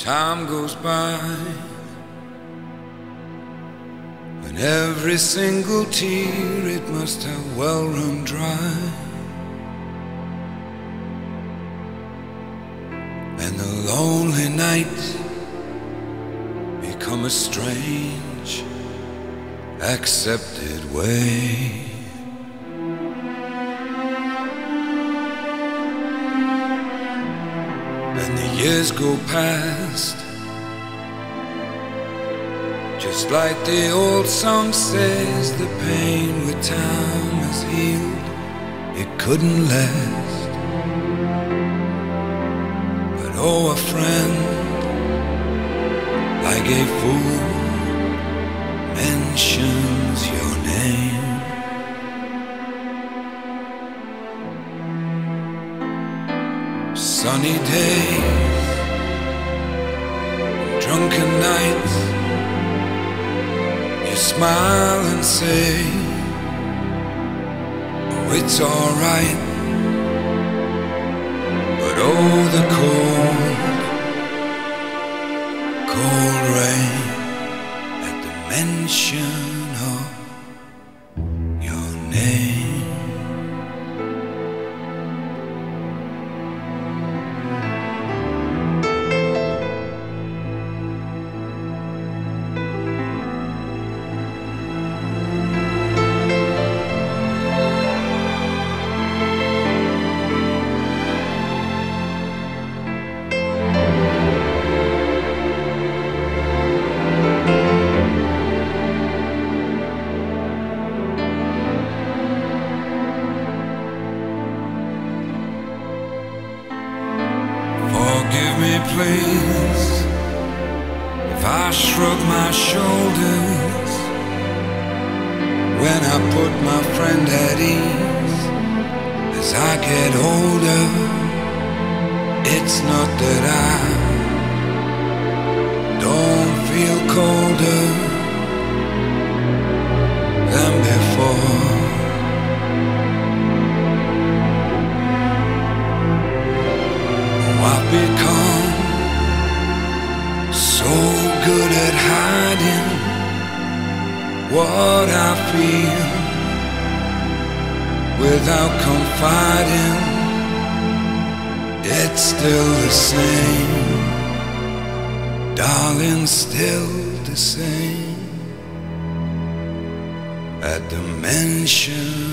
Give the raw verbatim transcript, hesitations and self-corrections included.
time goes by, and every single tear it must have well run dry, and the lonely nights become a strange, accepted way. And the years go past, just like the old song says, the pain with time has healed, it couldn't last. But oh, a friend, like a fool, mentions your name. Sunny days, drunken nights, you smile and say, oh, it's alright. But oh, the cold, cold rain at the mention of your name. Forgive me, please, if I shrug my shoulders when I put my friend at ease. As I get older, it's not that I don't feel colder than before. I've become so good at hiding what I feel without confiding. It's still the same, darling, still the same at the mention